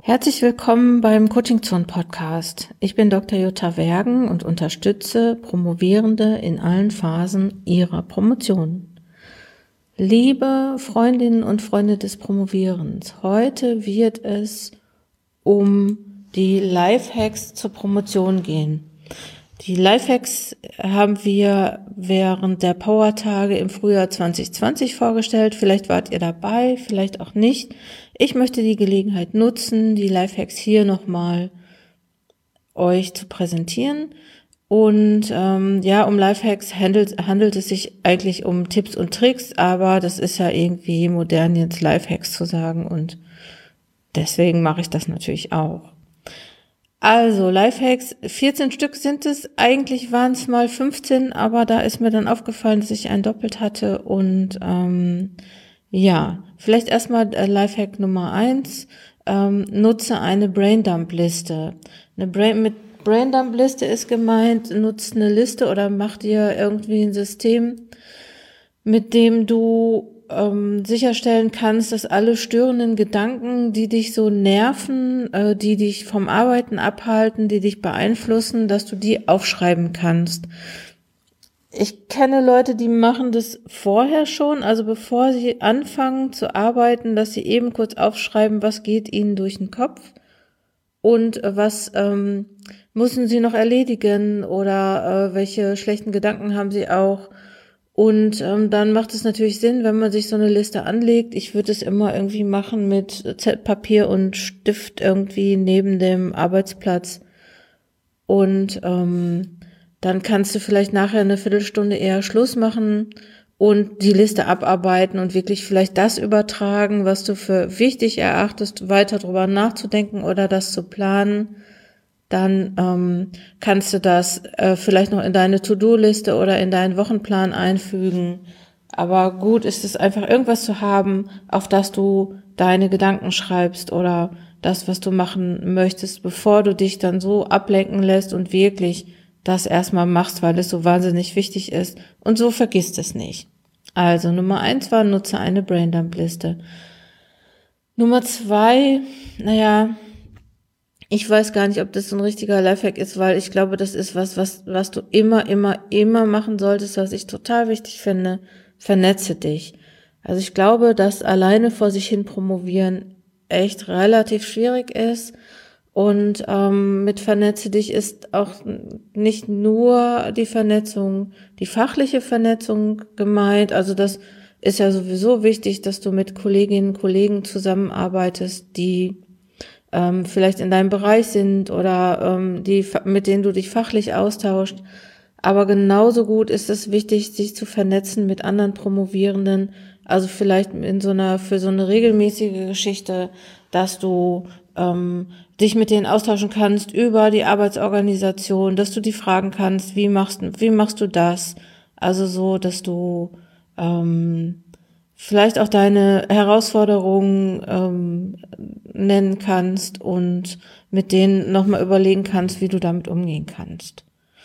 Herzlich willkommen beim Coaching Zone Podcast. Ich bin Dr. Jutta Wergen und unterstütze Promovierende in allen Phasen ihrer Promotion. Liebe Freundinnen und Freunde des Promovierens, heute wird es um die Lifehacks zur Promotion gehen. Die Lifehacks haben wir während der Powertage im Frühjahr 2020 vorgestellt. Vielleicht wart ihr dabei, vielleicht auch nicht. Ich möchte die Gelegenheit nutzen, die Lifehacks hier nochmal euch zu präsentieren. Und um Lifehacks handelt es sich eigentlich um Tipps und Tricks, aber das ist ja irgendwie modern, jetzt Lifehacks zu sagen, und deswegen mache ich das natürlich auch. Also Lifehacks, 14 Stück sind es, eigentlich waren es mal 15, aber da ist mir dann aufgefallen, dass ich einen doppelt hatte und vielleicht erstmal Lifehack Nummer 1, nutze eine Braindump-Liste. Mit Braindump-Liste ist gemeint, nutze eine Liste oder mach dir irgendwie ein System, mit dem du sicherstellen kannst, dass alle störenden Gedanken, die dich so nerven, die dich vom Arbeiten abhalten, die dich beeinflussen, dass du die aufschreiben kannst. Ich kenne Leute, die machen das vorher schon, also bevor sie anfangen zu arbeiten, dass sie eben kurz aufschreiben, was geht ihnen durch den Kopf und was müssen sie noch erledigen oder welche schlechten Gedanken haben sie auch. Und dann macht es natürlich Sinn, wenn man sich so eine Liste anlegt. Ich würde es immer irgendwie machen mit Papier und Stift irgendwie neben dem Arbeitsplatz. Und dann kannst du vielleicht nachher eine Viertelstunde eher Schluss machen und die Liste abarbeiten und wirklich vielleicht das übertragen, was du für wichtig erachtest, weiter drüber nachzudenken oder das zu planen. Dann kannst du das vielleicht noch in deine To-Do-Liste oder in deinen Wochenplan einfügen. Aber gut ist es einfach, irgendwas zu haben, auf das du deine Gedanken schreibst oder das, was du machen möchtest, bevor du dich dann so ablenken lässt und wirklich das erstmal machst, weil es so wahnsinnig wichtig ist. Und so vergisst es nicht. Also Nummer 1 war, nutze eine Braindump-Liste. Nummer 2, ich weiß gar nicht, ob das so ein richtiger Lifehack ist, weil ich glaube, das ist was du immer machen solltest, was ich total wichtig finde. Vernetze dich. Also ich glaube, dass alleine vor sich hin promovieren echt relativ schwierig ist. Und mit Vernetze dich ist auch nicht nur die Vernetzung, die fachliche Vernetzung gemeint. Also das ist ja sowieso wichtig, dass du mit Kolleginnen und Kollegen zusammenarbeitest, die vielleicht in deinem Bereich sind oder mit denen du dich fachlich austauscht. Aber genauso gut ist es wichtig, sich zu vernetzen mit anderen Promovierenden. Also vielleicht für so eine regelmäßige Geschichte, dass du dich mit denen austauschen kannst über die Arbeitsorganisation, dass du die fragen kannst, wie machst du das? Also so, dass du vielleicht auch deine Herausforderungen nennen kannst und mit denen nochmal überlegen kannst, wie du damit umgehen kannst.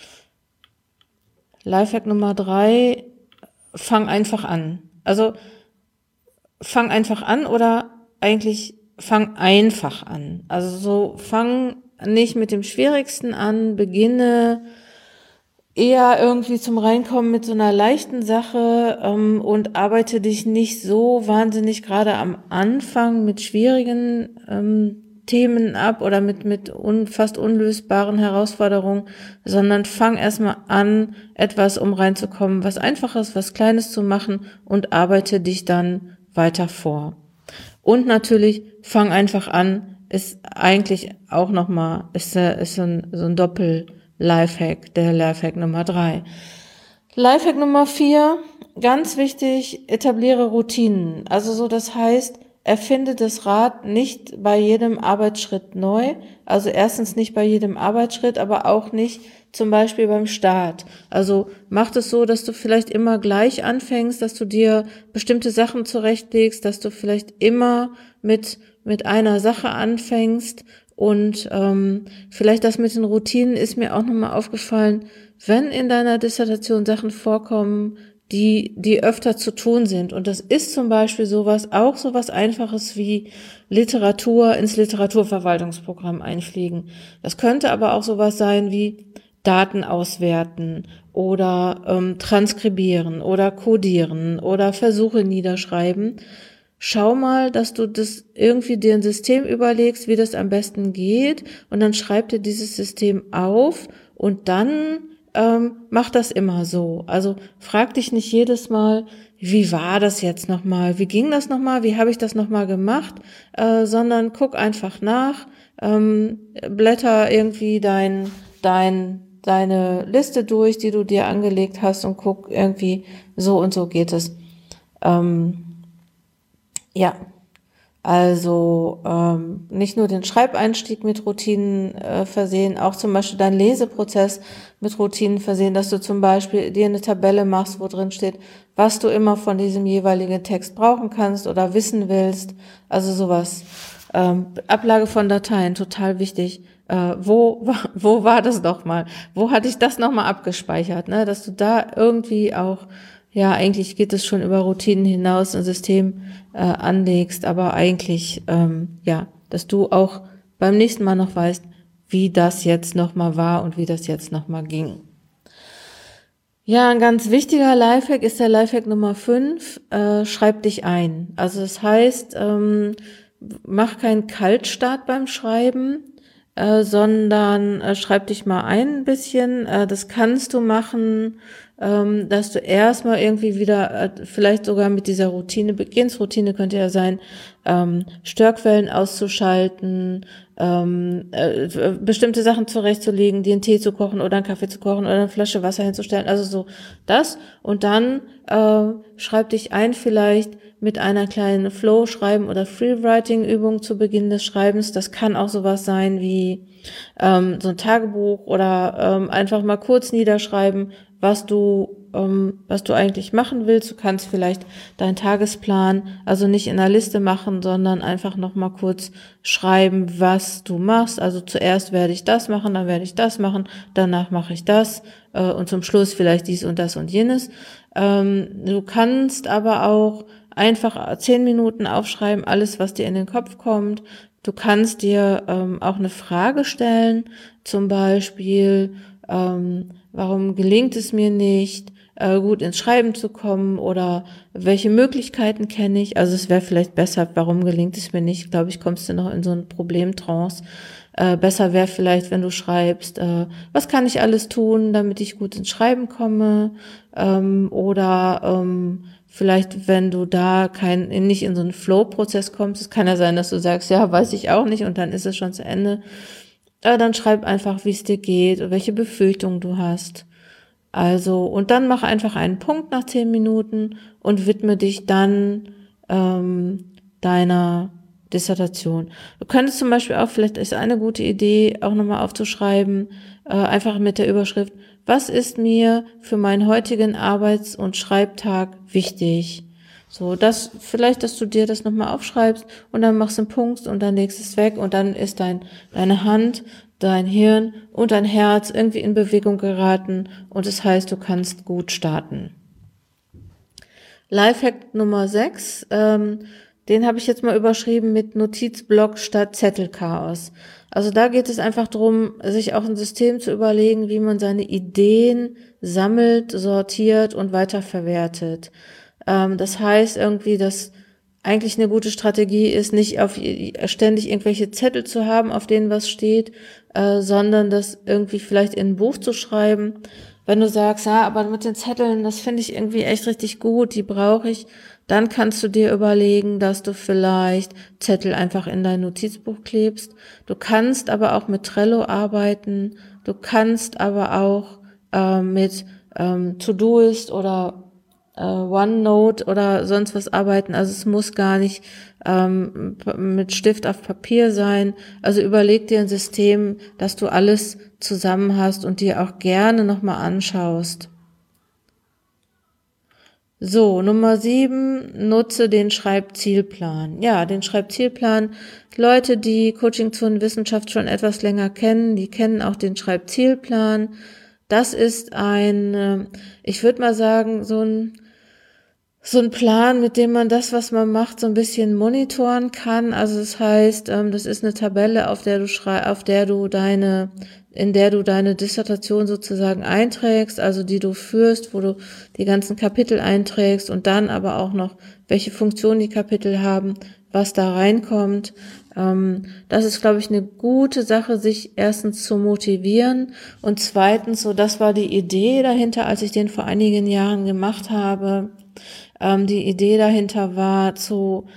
Lifehack Nummer 3, fang einfach an. Also fang einfach an oder eigentlich fang einfach an. Also so fang nicht mit dem Schwierigsten an, beginne eher irgendwie zum Reinkommen mit so einer leichten Sache und arbeite dich nicht so wahnsinnig gerade am Anfang mit schwierigen Themen ab oder mit fast unlösbaren Herausforderungen, sondern fang erstmal an, etwas, um reinzukommen, was Einfaches, was Kleines zu machen und arbeite dich dann weiter vor. Und natürlich, fang einfach an, ist eigentlich auch nochmal, ist so ein Doppel-Lifehack, der Lifehack Nummer 3. Lifehack Nummer 4, ganz wichtig, etabliere Routinen. Also so, das heißt, erfinde das Rad nicht bei jedem Arbeitsschritt neu. Also erstens nicht bei jedem Arbeitsschritt, aber auch nicht zum Beispiel beim Start. Also mach es so, dass du vielleicht immer gleich anfängst, dass du dir bestimmte Sachen zurechtlegst, dass du vielleicht immer mit einer Sache anfängst und vielleicht das mit den Routinen ist mir auch nochmal aufgefallen, wenn in deiner Dissertation Sachen vorkommen, die öfter zu tun sind. Und das ist zum Beispiel sowas Einfaches wie Literatur ins Literaturverwaltungsprogramm einpflegen. Das könnte aber auch sowas sein wie Daten auswerten oder transkribieren oder codieren oder Versuche niederschreiben. Schau mal, dass du das irgendwie dir ein System überlegst, wie das am besten geht, und dann schreib dir dieses System auf und dann mach das immer so. Also frag dich nicht jedes Mal, wie war das jetzt nochmal, wie ging das nochmal, wie habe ich das nochmal gemacht, sondern guck einfach nach, blätter irgendwie deine Liste durch, die du dir angelegt hast, und guck irgendwie, so und so geht es. Ja, also nicht nur den Schreibeinstieg mit Routinen versehen, auch zum Beispiel deinen Leseprozess mit Routinen versehen, dass du zum Beispiel dir eine Tabelle machst, wo drin steht, was du immer von diesem jeweiligen Text brauchen kannst oder wissen willst. Also sowas. Ablage von Dateien, total wichtig. Wo war das nochmal? Wo hatte ich das nochmal abgespeichert? Ne? Dass du da irgendwie auch, ja, eigentlich geht es schon über Routinen hinaus, ein System anlegst, aber eigentlich, ja, dass du auch beim nächsten Mal noch weißt, wie das jetzt nochmal war und wie das jetzt nochmal ging. Ja, ein ganz wichtiger Lifehack ist der Lifehack Nummer 5, schreib dich ein. Also das heißt, mach keinen Kaltstart beim Schreiben, sondern schreib dich mal ein bisschen. Das kannst du machen, dass du erstmal irgendwie wieder vielleicht sogar mit dieser Routine beginnst. Routine könnte ja sein, Störquellen auszuschalten, bestimmte Sachen zurechtzulegen, dir einen Tee zu kochen oder einen Kaffee zu kochen oder eine Flasche Wasser hinzustellen. Also so das. Und dann schreib dich ein vielleicht mit einer kleinen Flow-Schreiben- oder Free-Writing-Übung zu Beginn des Schreibens. Das kann auch sowas sein wie so ein Tagebuch oder einfach mal kurz niederschreiben, was du eigentlich machen willst. Du kannst vielleicht deinen Tagesplan also nicht in einer Liste machen, sondern einfach noch mal kurz schreiben, was du machst. Also zuerst werde ich das machen, dann werde ich das machen, danach mache ich das und zum Schluss vielleicht dies und das und jenes. Du kannst aber auch einfach 10 Minuten aufschreiben, alles, was dir in den Kopf kommt. Du kannst dir auch eine Frage stellen, zum Beispiel, warum gelingt es mir nicht, gut ins Schreiben zu kommen, oder welche Möglichkeiten kenne ich? Also es wäre vielleicht besser, warum gelingt es mir nicht? Glaube ich, kommst du noch in so einen Problemtrance. Besser wäre vielleicht, wenn du schreibst, was kann ich alles tun, damit ich gut ins Schreiben komme? Oder vielleicht, wenn du da nicht in so einen Flow-Prozess kommst, es kann ja sein, dass du sagst, ja, weiß ich auch nicht, und dann ist es schon zu Ende. Dann schreib einfach, wie es dir geht und welche Befürchtungen du hast. Also, und dann mach einfach einen Punkt nach 10 Minuten und widme dich dann deiner Dissertation. Du könntest zum Beispiel auch, vielleicht ist eine gute Idee, auch nochmal aufzuschreiben, einfach mit der Überschrift, was ist mir für meinen heutigen Arbeits- und Schreibtag wichtig? So, vielleicht, dass du dir das nochmal aufschreibst und dann machst du einen Punkt und dann legst es weg, und dann ist deine Hand, dein Hirn und dein Herz irgendwie in Bewegung geraten, und das heißt, du kannst gut starten. Lifehack Nummer 6, den habe ich jetzt mal überschrieben mit Notizblock statt Zettelchaos. Also da geht es einfach darum, sich auch ein System zu überlegen, wie man seine Ideen sammelt, sortiert und weiterverwertet. Das heißt irgendwie, dass eigentlich eine gute Strategie ist, nicht ständig irgendwelche Zettel zu haben, auf denen was steht, sondern das irgendwie vielleicht in ein Buch zu schreiben. Wenn du sagst, ja, aber mit den Zetteln, das finde ich irgendwie echt richtig gut, die brauche ich, dann kannst du dir überlegen, dass du vielleicht Zettel einfach in dein Notizbuch klebst. Du kannst aber auch mit Trello arbeiten. Du kannst aber auch mit Todoist oder OneNote oder sonst was arbeiten. Also es muss gar nicht mit Stift auf Papier sein. Also überleg dir ein System, dass du alles zusammen hast und dir auch gerne nochmal anschaust. So, Nummer 7, nutze den Schreibzielplan. Ja, den Schreibzielplan. Leute, die Coaching zur Wissenschaft schon etwas länger kennen, die kennen auch den Schreibzielplan. Das ist ich würde mal sagen, so ein Plan, mit dem man das, was man macht, so ein bisschen monitoren kann. Also das heißt, das ist eine Tabelle, in der du deine Dissertation sozusagen einträgst, also die du führst, wo du die ganzen Kapitel einträgst und dann aber auch noch, welche Funktion die Kapitel haben, was da reinkommt. Das ist, glaube ich, eine gute Sache, sich erstens zu motivieren und zweitens, so das war die Idee dahinter, als ich den vor einigen Jahren gemacht habe. Die Idee dahinter war, so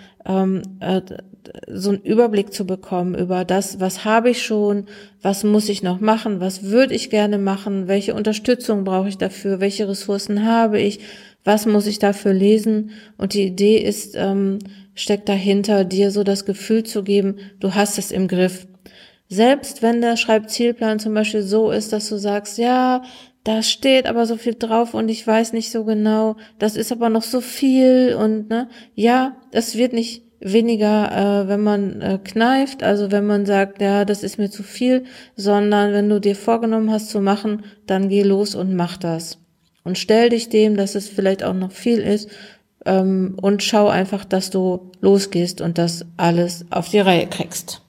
einen Überblick zu bekommen über das, was habe ich schon, was muss ich noch machen, was würde ich gerne machen, welche Unterstützung brauche ich dafür, welche Ressourcen habe ich, was muss ich dafür lesen. Und die Idee steckt dahinter, dir so das Gefühl zu geben, du hast es im Griff. Selbst wenn der Schreibzielplan zum Beispiel so ist, dass du sagst, ja, da steht aber so viel drauf und ich weiß nicht so genau, das ist aber noch so viel und ja, es wird nicht weniger, wenn man kneift, also wenn man sagt, ja, das ist mir zu viel, sondern wenn du dir vorgenommen hast zu machen, dann geh los und mach das. Und stell dich dem, dass es vielleicht auch noch viel ist, und schau einfach, dass du losgehst und das alles auf die Reihe kriegst.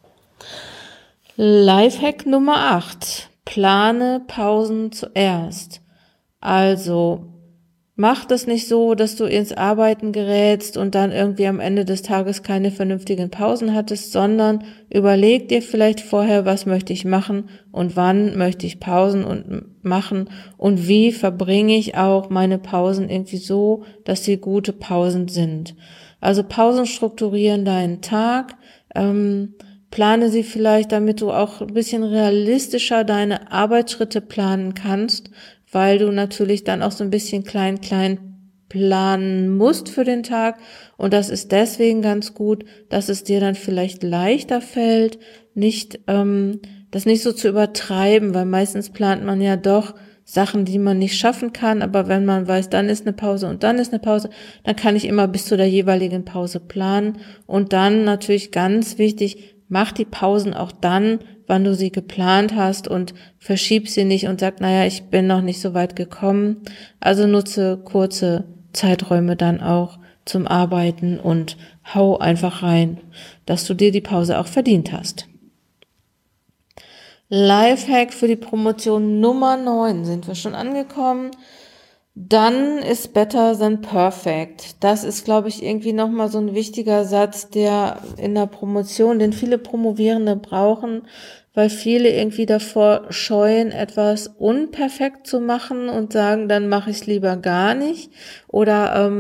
Lifehack Nummer 8. Plane Pausen zuerst. Also, mach das nicht so, dass du ins Arbeiten gerätst und dann irgendwie am Ende des Tages keine vernünftigen Pausen hattest, sondern überleg dir vielleicht vorher, was möchte ich machen und wann möchte ich Pausen machen und wie verbringe ich auch meine Pausen irgendwie so, dass sie gute Pausen sind. Also Pausen strukturieren deinen Tag, plane sie vielleicht, damit du auch ein bisschen realistischer deine Arbeitsschritte planen kannst, weil du natürlich dann auch so ein bisschen klein planen musst für den Tag. Und das ist deswegen ganz gut, dass es dir dann vielleicht leichter fällt, das nicht so zu übertreiben, weil meistens plant man ja doch Sachen, die man nicht schaffen kann, aber wenn man weiß, dann ist eine Pause und dann ist eine Pause, dann kann ich immer bis zu der jeweiligen Pause planen. Und dann natürlich ganz wichtig, mach die Pausen auch dann, wann du sie geplant hast und verschieb sie nicht und sag, naja, ich bin noch nicht so weit gekommen. Also nutze kurze Zeiträume dann auch zum Arbeiten und hau einfach rein, dass du dir die Pause auch verdient hast. Lifehack für die Promotion Nummer 9 sind wir schon angekommen. Done is better than perfect. Das ist, glaube ich, irgendwie nochmal so ein wichtiger Satz, der in der Promotion, den viele Promovierende brauchen, weil viele irgendwie davor scheuen, etwas unperfekt zu machen und sagen, dann mache ich es lieber gar nicht. Oder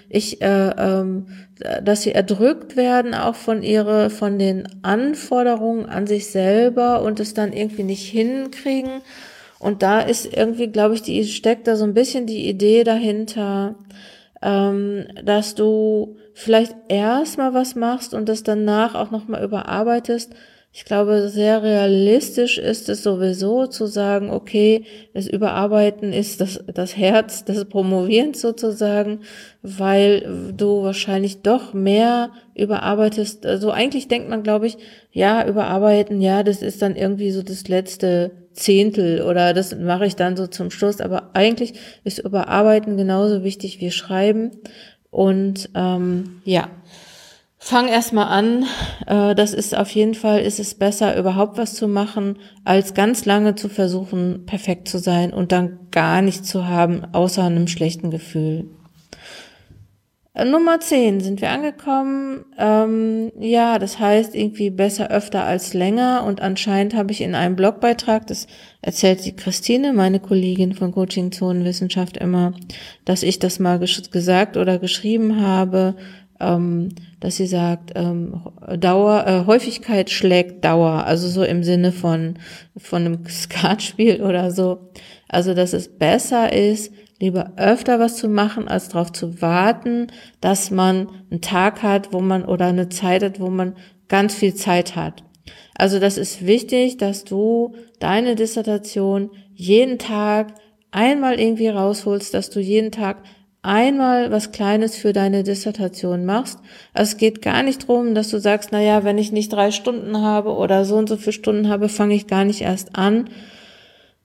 dass sie erdrückt werden auch von den Anforderungen an sich selber und es dann irgendwie nicht hinkriegen. Und da ist irgendwie, glaube ich, steckt da so ein bisschen die Idee dahinter, dass du vielleicht erstmal was machst und das danach auch nochmal überarbeitest. Ich glaube, sehr realistisch ist es sowieso zu sagen, okay, das Überarbeiten ist das Herz des Promovierens sozusagen, weil du wahrscheinlich doch mehr überarbeitest. Also eigentlich denkt man, glaube ich, ja, überarbeiten, ja, das ist dann irgendwie so das letzte Zehntel oder das mache ich dann so zum Schluss. Aber eigentlich ist Überarbeiten genauso wichtig wie Schreiben. Und ja, fang erstmal an. Auf jeden Fall ist es besser, überhaupt was zu machen, als ganz lange zu versuchen, perfekt zu sein und dann gar nichts zu haben, außer einem schlechten Gefühl. Nummer 10 sind wir angekommen. Ja, das heißt irgendwie besser öfter als länger. Und anscheinend habe ich in einem Blogbeitrag, das erzählt die Christine, meine Kollegin von Coaching Zonenwissenschaft immer, dass ich das mal gesagt oder geschrieben habe, dass sie sagt, Häufigkeit schlägt Dauer, also so im Sinne von einem Skatspiel oder so. Also, dass es besser ist, lieber öfter was zu machen, als darauf zu warten, dass man einen Tag hat, oder eine Zeit hat, wo man ganz viel Zeit hat. Also das ist wichtig, dass du deine Dissertation jeden Tag einmal irgendwie rausholst, dass du jeden Tag einmal was Kleines für deine Dissertation machst. Also es geht gar nicht drum, dass du sagst, naja, wenn ich nicht 3 Stunden habe oder so und so viele Stunden habe, fange ich gar nicht erst an.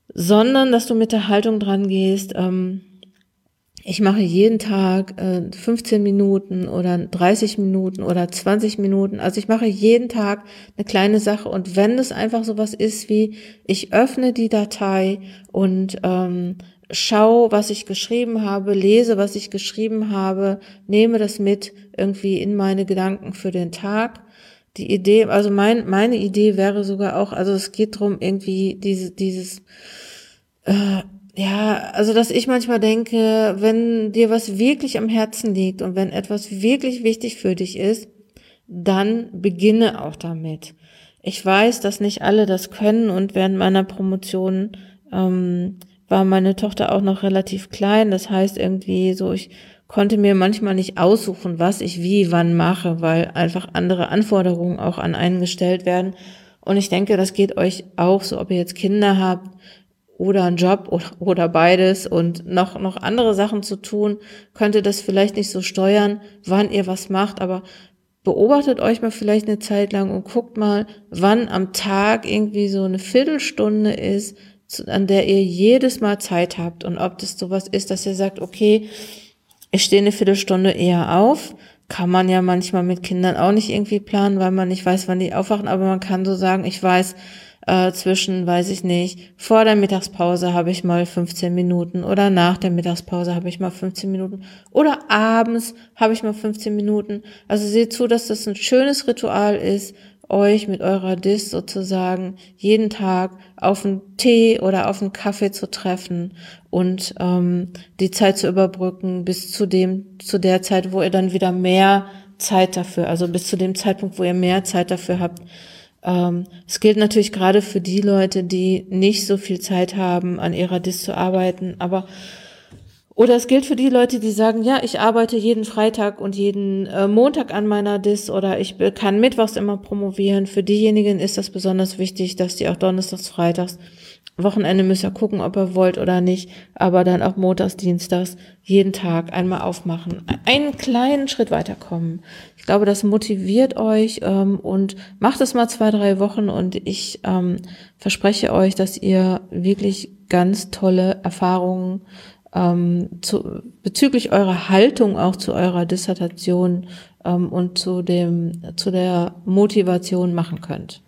sondern dass du mit der Haltung dran gehst, ich mache jeden Tag 15 Minuten oder 30 Minuten oder 20 Minuten. Also ich mache jeden Tag eine kleine Sache. Und wenn es einfach sowas ist wie, ich öffne die Datei und schau, was ich geschrieben habe, lese, was ich geschrieben habe, nehme das mit irgendwie in meine Gedanken für den Tag. Die Idee, also meine Idee wäre sogar auch, also es geht drum irgendwie dieses ja, also dass ich manchmal denke, wenn dir was wirklich am Herzen liegt und wenn etwas wirklich wichtig für dich ist, dann beginne auch damit. Ich weiß, dass nicht alle das können, und während meiner Promotion war meine Tochter auch noch relativ klein. Das heißt irgendwie so, ich konnte mir manchmal nicht aussuchen, was ich wie wann mache, weil einfach andere Anforderungen auch an einen gestellt werden. Und ich denke, das geht euch auch so, ob ihr jetzt Kinder habt oder einen Job oder beides und noch andere Sachen zu tun, könnt ihr das vielleicht nicht so steuern, wann ihr was macht, aber beobachtet euch mal vielleicht eine Zeit lang und guckt mal, wann am Tag irgendwie so eine Viertelstunde ist, an der ihr jedes Mal Zeit habt, und ob das sowas ist, dass ihr sagt, okay, ich stehe eine Viertelstunde eher auf. Kann man ja manchmal mit Kindern auch nicht irgendwie planen, weil man nicht weiß, wann die aufwachen, aber man kann so sagen, ich weiß, zwischen, weiß ich nicht, vor der Mittagspause habe ich mal 15 Minuten oder nach der Mittagspause habe ich mal 15 Minuten oder abends habe ich mal 15 Minuten. Also seht zu, dass das ein schönes Ritual ist, euch mit eurer Dis sozusagen jeden Tag auf einen Tee oder auf einen Kaffee zu treffen und die Zeit zu überbrücken bis zu der Zeit, wo ihr dann wieder mehr Zeit dafür, also bis zu dem Zeitpunkt, wo ihr mehr Zeit dafür habt. Es gilt natürlich gerade für die Leute, die nicht so viel Zeit haben, an ihrer Dis zu arbeiten, oder es gilt für die Leute, die sagen, ja, ich arbeite jeden Freitag und jeden Montag an meiner Dis, oder ich kann mittwochs immer promovieren. Für diejenigen ist das besonders wichtig, dass die auch donnerstags, freitags, Wochenende müsst ihr gucken, ob ihr wollt oder nicht, aber dann auch montags, dienstags jeden Tag einmal aufmachen, einen kleinen Schritt weiterkommen. Ich glaube, das motiviert euch und macht es mal 2-3 Wochen, und ich verspreche euch, dass ihr wirklich ganz tolle Erfahrungen bezüglich eurer Haltung auch zu eurer Dissertation und zu der Motivation machen könnt.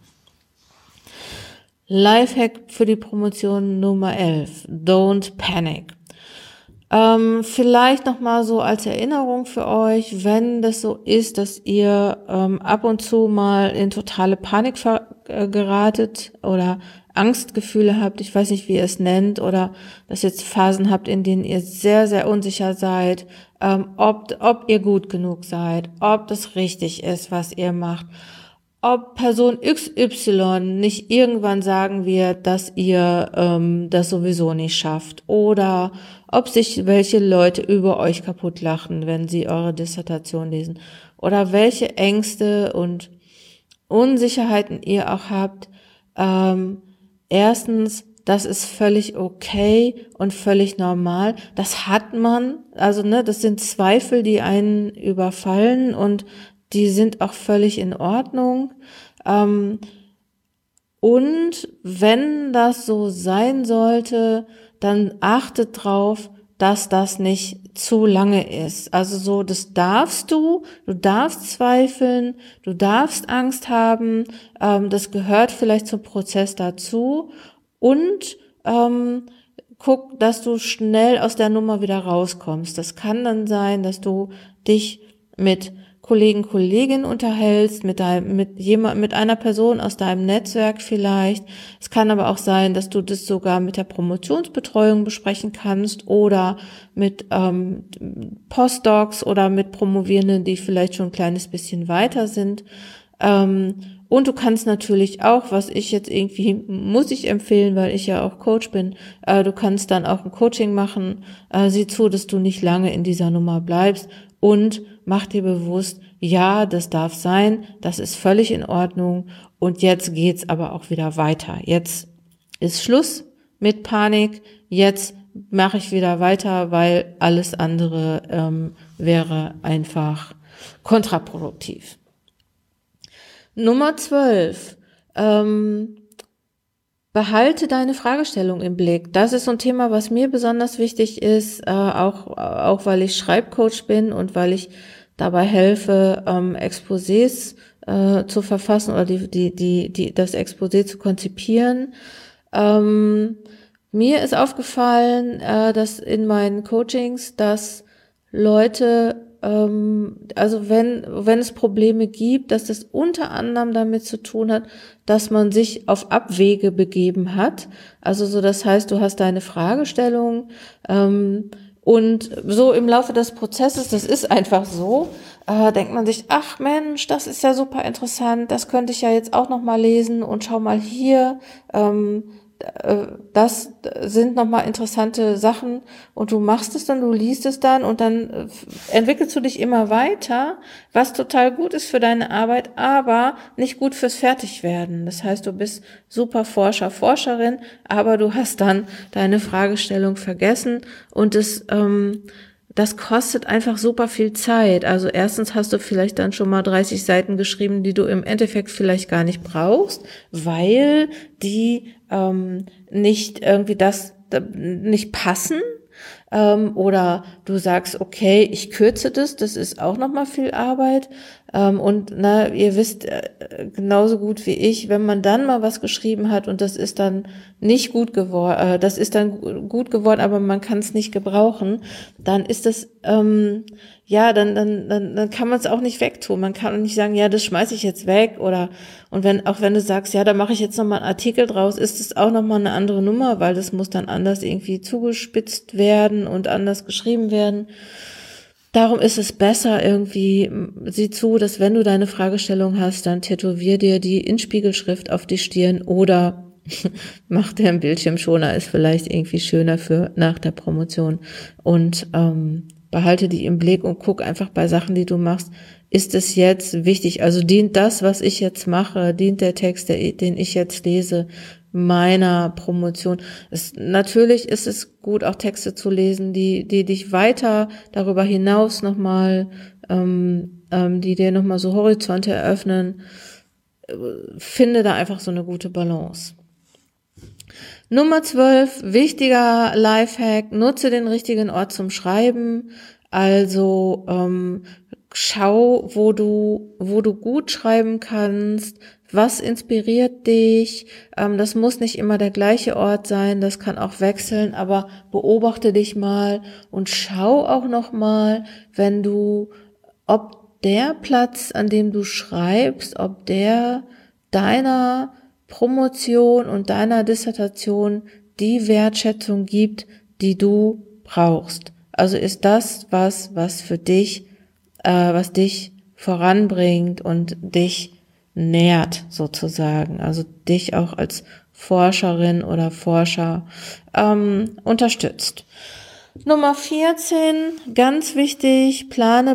Lifehack für die Promotion Nummer 11. Don't panic. Vielleicht nochmal so als Erinnerung für euch, wenn das so ist, dass ihr ab und zu mal in totale Panik geratet oder Angstgefühle habt, ich weiß nicht, wie ihr es nennt, oder dass ihr jetzt Phasen habt, in denen ihr sehr, sehr unsicher seid, ob ihr gut genug seid, ob das richtig ist, was ihr macht, ob Person XY nicht irgendwann sagen wird, dass ihr das sowieso nicht schafft, oder ob sich welche Leute über euch kaputt lachen, wenn sie eure Dissertation lesen, oder welche Ängste und Unsicherheiten ihr auch habt. Erstens, das ist völlig okay und völlig normal. Das hat man, also das sind Zweifel, die einen überfallen, und die sind auch völlig in Ordnung. Und wenn das so sein sollte, dann achtet drauf, dass das nicht zu lange ist. Also so, das du darfst zweifeln, du darfst Angst haben, das gehört vielleicht zum Prozess dazu, und guck, dass du schnell aus der Nummer wieder rauskommst. Das kann dann sein, dass du dich mit Kollegen, Kolleginnen unterhältst, mit einer Person aus deinem Netzwerk vielleicht. Es kann aber auch sein, dass du das sogar mit der Promotionsbetreuung besprechen kannst oder mit Postdocs oder mit Promovierenden, die vielleicht schon ein kleines bisschen weiter sind. Und du kannst natürlich auch, was ich jetzt irgendwie, muss ich empfehlen, weil ich ja auch Coach bin, du kannst dann auch ein Coaching machen. Sieh zu, dass du nicht lange in dieser Nummer bleibst, und mach dir bewusst, ja, das darf sein, das ist völlig in Ordnung, und jetzt geht's aber auch wieder weiter. Jetzt ist Schluss mit Panik, jetzt mache ich wieder weiter, weil alles andere wäre einfach kontraproduktiv. Nummer 12. Behalte deine Fragestellung im Blick. Das ist so ein Thema, was mir besonders wichtig ist, auch weil ich Schreibcoach bin und weil ich dabei helfe, Exposés zu verfassen oder das Exposé zu konzipieren. Mir ist aufgefallen, dass in meinen Coachings, dass Leute, also wenn es Probleme gibt, dass das unter anderem damit zu tun hat, dass man sich auf Abwege begeben hat. Also so, das heißt, du hast deine Fragestellung, und so im Laufe des Prozesses, das ist einfach so, denkt man sich, ach Mensch, das ist ja super interessant, das könnte ich ja jetzt auch noch mal lesen und schau mal hier, das sind nochmal interessante Sachen und du machst es dann, du liest es dann und dann entwickelst du dich immer weiter, was total gut ist für deine Arbeit, aber nicht gut fürs Fertigwerden. Das heißt, du bist super Forscher, Forscherin, aber du hast dann deine Fragestellung vergessen und das kostet einfach super viel Zeit. Also erstens hast du vielleicht dann schon mal 30 Seiten geschrieben, die du im Endeffekt vielleicht gar nicht brauchst, weil die nicht irgendwie das nicht passen. Oder du sagst, okay, ich kürze das ist auch nochmal viel Arbeit. Und ihr wisst genauso gut wie ich, wenn man dann mal was geschrieben hat und das ist dann nicht gut geworden, das ist dann gut geworden, aber man kann es nicht gebrauchen, dann ist das, dann kann man es auch nicht wegtun. Man kann nicht sagen, ja, das schmeiße ich jetzt weg und wenn du sagst, ja, da mache ich jetzt nochmal einen Artikel draus, ist es auch nochmal eine andere Nummer, weil das muss dann anders irgendwie zugespitzt werden und anders geschrieben werden. Darum ist es besser irgendwie, sieh zu, dass wenn du deine Fragestellung hast, dann tätowier dir die in Spiegelschrift auf die Stirn oder mach dir einen Bildschirmschoner, ist vielleicht irgendwie schöner für nach der Promotion und behalte die im Blick und guck einfach bei Sachen, die du machst, ist es jetzt wichtig, also dient das, was ich jetzt mache, dient der Text, den ich jetzt lese, meiner Promotion. Natürlich ist es gut, auch Texte zu lesen, die dich weiter darüber hinaus nochmal, die dir nochmal so Horizonte eröffnen. Finde da einfach so eine gute Balance. Nummer 12, wichtiger Lifehack, nutze den richtigen Ort zum Schreiben. Also schau, wo du gut schreiben kannst, was inspiriert dich. Das muss nicht immer der gleiche Ort sein, das kann auch wechseln, aber beobachte dich mal und schau auch noch mal, ob der Platz, an dem du schreibst, ob der deiner Promotion und deiner Dissertation die Wertschätzung gibt, die du brauchst. Also ist das was für dich, was dich voranbringt und dich nährt sozusagen. Also dich auch als Forscherin oder Forscher unterstützt. Nummer 14, ganz wichtig, plane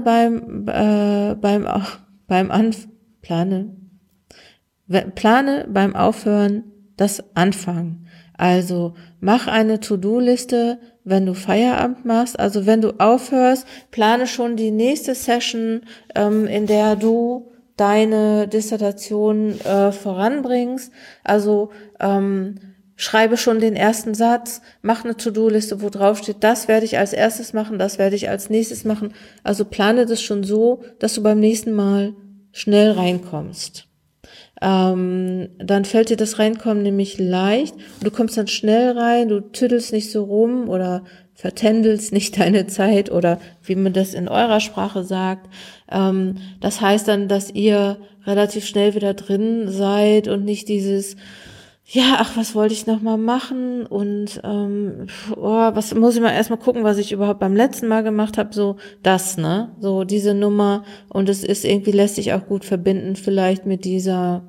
beim Aufhören das Anfangen. Also mach eine To-Do-Liste, wenn du Feierabend machst. Also wenn du aufhörst, plane schon die nächste Session, in der du deine Dissertation voranbringst. Also schreibe schon den ersten Satz, mach eine To-Do-Liste, wo drauf steht, das werde ich als erstes machen, das werde ich als nächstes machen. Also plane das schon so, dass du beim nächsten Mal schnell reinkommst. Dann fällt dir das Reinkommen nämlich leicht. Du kommst dann schnell rein, du tüddelst nicht so rum oder vertändelst nicht deine Zeit oder wie man das in eurer Sprache sagt. Das heißt dann, dass ihr relativ schnell wieder drin seid und nicht dieses, ja, ach, was wollte ich noch mal machen und was muss ich mal erstmal gucken, was ich überhaupt beim letzten Mal gemacht habe, so das, ne? So diese Nummer und es ist irgendwie, lässt sich auch gut verbinden vielleicht mit dieser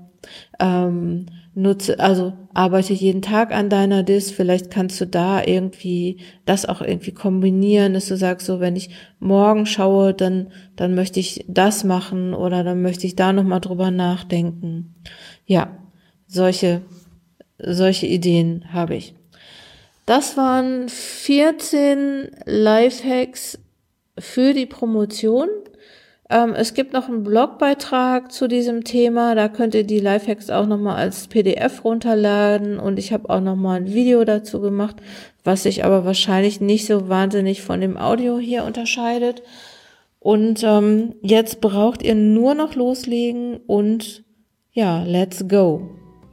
also arbeite jeden Tag an deiner Dis, vielleicht kannst du da irgendwie das auch irgendwie kombinieren, dass du sagst, so wenn ich morgen schaue, dann möchte ich das machen oder dann möchte ich da nochmal drüber nachdenken. Ja, solche Ideen habe ich. Das waren 14 Lifehacks für die Promotion. Es gibt noch einen Blogbeitrag zu diesem Thema, da könnt ihr die Lifehacks auch nochmal als PDF runterladen und ich habe auch nochmal ein Video dazu gemacht, was sich aber wahrscheinlich nicht so wahnsinnig von dem Audio hier unterscheidet. Und jetzt braucht ihr nur noch loslegen und ja, let's go.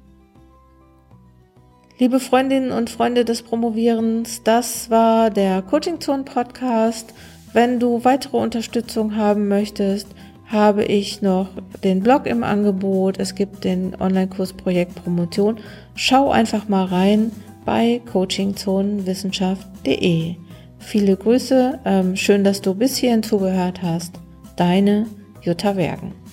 Liebe Freundinnen und Freunde des Promovierens, das war der Coaching Zone Podcast. Wenn du weitere Unterstützung haben möchtest, habe ich noch den Blog im Angebot. Es gibt den Online-Kurs Projekt Promotion. Schau einfach mal rein bei coachingzonenwissenschaft.de. Viele Grüße, schön, dass du bis hierhin zugehört hast. Deine Jutta Wergen.